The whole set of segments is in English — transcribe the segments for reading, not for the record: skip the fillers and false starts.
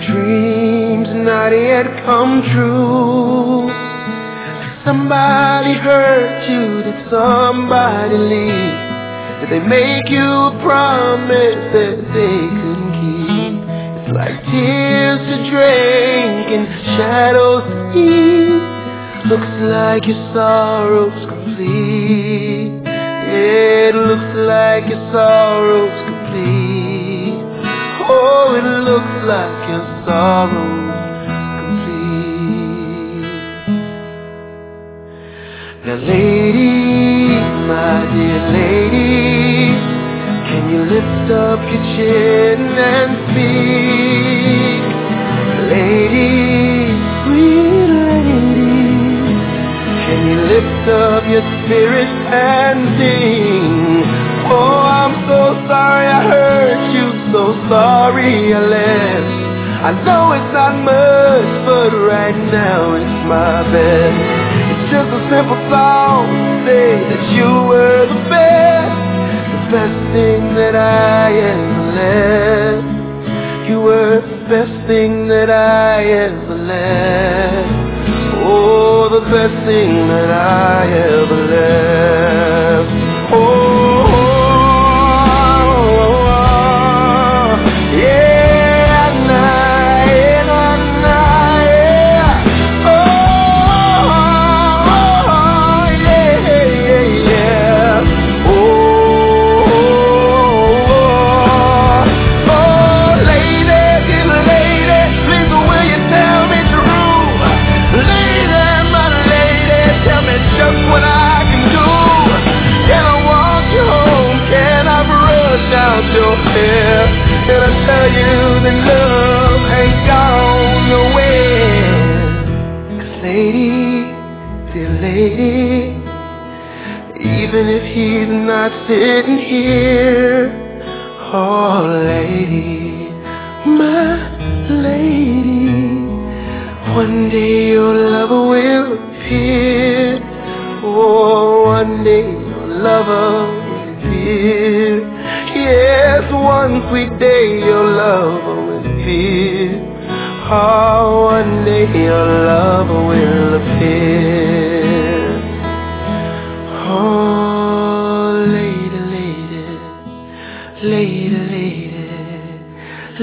dreams not yet come true. Did somebody hurt you? Did somebody leave? Did they make you a promise that they couldn't keep? It's like tears to drink and shadows to eat. Looks like your sorrow's complete. It looks like your sorrow's complete. Oh, it looks like your sorrow's complete. Now lady, my dear lady, can you lift up your chin and speak? Lady, sweet lady, can you lift up your spirit and sing? Oh, I'm so sorry I hurt you, so sorry I left. I know it's not much, but right now it's my best. It's just a simple song to say that you were the best thing that I ever left. You were the best thing that I ever left. Oh, the best thing that I ever left. Oh, yeah, nah, yeah, oh, yeah, yeah. Oh, lady, please will you tell me true? Lady, my lady, tell me just what I can do. Can I walk you home? Can I brush out your hair? Can I tell you that love ain't gone nowhere? 'Cause lady, dear lady, even if he's not sitting here, oh lady, my lady, one day your lover will appear. Oh, one day your lover will appear. Yes, one sweet day your lover will appear. Oh, one day your lover will appear. Oh, lady, lady, lady, lady,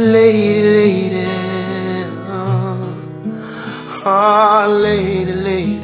lady, lady, oh, lady, lady.